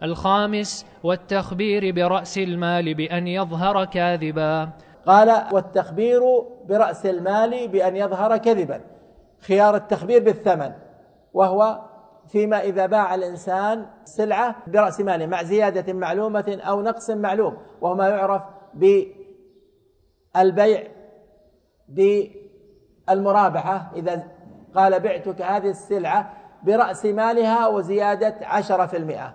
الخامس: والتخبير برأس المال بأن يظهر كاذبا. قال: والتخبير برأس المال بأن يظهر كذبا. خيار التخبير بالثمن، وهو فيما إذا باع الإنسان سلعة برأس ماله مع زيادة معلومة أو نقص معلوم، وهو ما يعرف بالبيع بالمرابحة. إذا قال: بعتك هذه السلعة برأس مالها وزيادة 10%،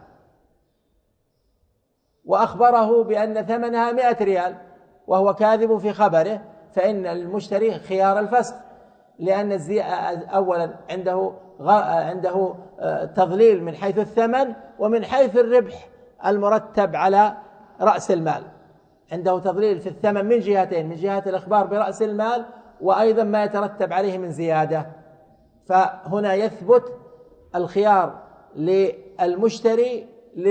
وأخبره بأن ثمنها 100 ريال وهو كاذب في خبره، فإن المشتري خيار الفسخ، لأن أولا عنده تضليل من حيث الثمن ومن حيث الربح المرتب على رأس المال. عنده تضليل في الثمن من جهتين: من جهة الإخبار برأس المال، وأيضا ما يترتب عليه من زيادة. فهنا يثبت الخيار للمشتري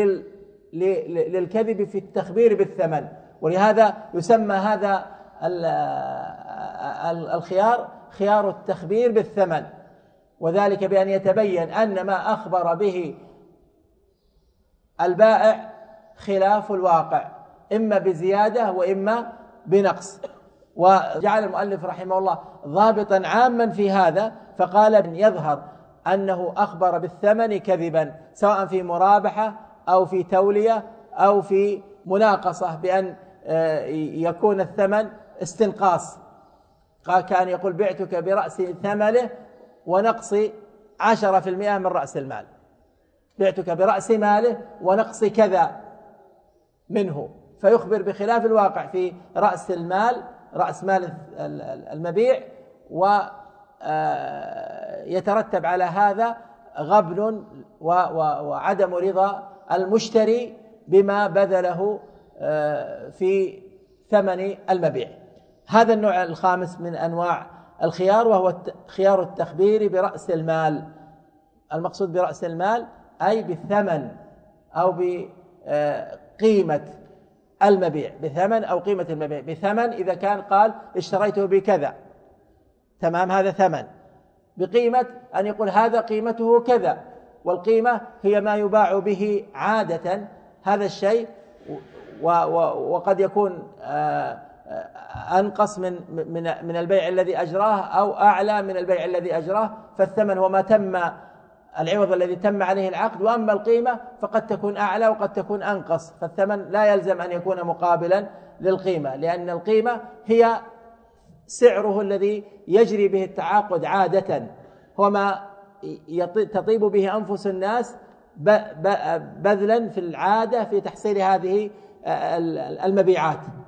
للكذب في التخبير بالثمن، ولهذا يسمى هذا الخيار خيار التخبير بالثمن، وذلك بأن يتبين أن ما أخبر به البائع خلاف الواقع، إما بزيادة وإما بنقص. وجعل المؤلف رحمه الله ضابطا عاما في هذا، فقال: أن يظهر أنه أخبر بالثمن كذبا، سواء في مرابحة أو في تولية أو في مناقصة، بأن يكون الثمن استنقاص. كان يقول: بعتك برأس ثمنه ونقص 10% من رأس المال، بعتك برأس ماله ونقص كذا منه، فيخبر بخلاف الواقع في رأس المال، رأس مال المبيع، ويترتب على هذا غبن وعدم رضا المشتري بما بذله في ثمن المبيع. هذا النوع الخامس من أنواع الخيار، وهو خيار التخبير برأس المال. المقصود برأس المال أي بالثمن أو بقيمة المبيع، بثمن أو قيمة المبيع. بثمن إذا كان قال: اشتريته بكذا، تمام، هذا ثمن. بقيمة أن يقول: هذا قيمته كذا، والقيمة هي ما يباع به عادة هذا الشيء، وقد يكون أنقص من البيع الذي أجراه أو أعلى من البيع الذي أجراه، فالثمن هو ما تم العوض الذي تم عليه العقد، وأما القيمة فقد تكون أعلى وقد تكون أنقص، فالثمن لا يلزم أن يكون مقابلا للقيمة، لأن القيمة هي سعره الذي يجري به التعاقد عادة، هو ما تطيب به أنفس الناس بذلا في العادة في تحصيل هذه المبيعات.